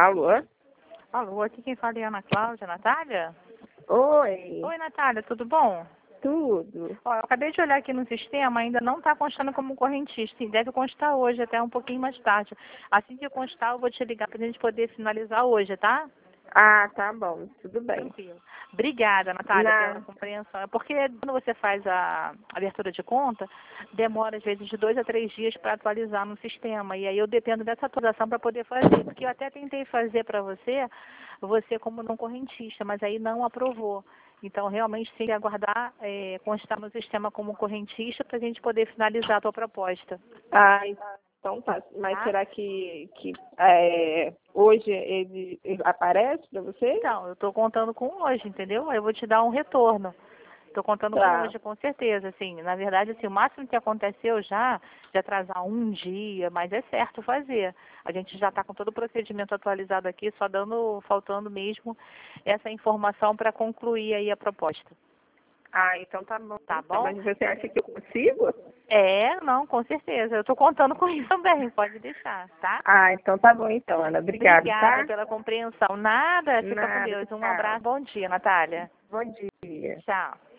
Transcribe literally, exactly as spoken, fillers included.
Alô? Alô, aqui quem fala é a Ana Cláudia, Natália? Oi. Oi, Natália, tudo bom? Tudo. Ó, eu acabei de olhar aqui no sistema, ainda não está constando como correntista, sim, deve constar hoje, até um pouquinho mais tarde. Assim que constar, eu vou te ligar para a gente poder finalizar hoje, tá? Ah, tá bom. Tudo bem. Tranquilo. Obrigada, Natália, Na... pela compreensão. É porque quando você faz a abertura de conta, demora às vezes de dois a três dias para atualizar no sistema. E aí eu dependo dessa atualização para poder fazer. Porque eu até tentei fazer para você, você como não correntista, mas aí não aprovou. Então, realmente, tem que aguardar é, constar no sistema como correntista para a gente poder finalizar a tua proposta. Ah, então tá. Mas Tá? será que, que é, hoje ele, ele aparece para você? Então, eu estou contando com hoje, entendeu? Aí eu vou te dar um retorno. Estou contando com Tá. hoje, com certeza, assim. Na verdade, assim, o máximo que aconteceu já, de atrasar um dia, mas é certo fazer. A gente já está com todo o procedimento atualizado aqui, só dando, faltando mesmo essa informação para concluir aí a proposta. Ah, então tá bom. Tá bom? Mas você acha que eu consigo? É, não, com certeza. Eu estou contando com isso também, pode deixar, tá? Ah, então tá bom então, Ana. Obrigada, Obrigada tá? pela compreensão. Nada, fica com Nada, Deus. Um tchau. abraço, bom dia, Natália. Bom dia. Tchau.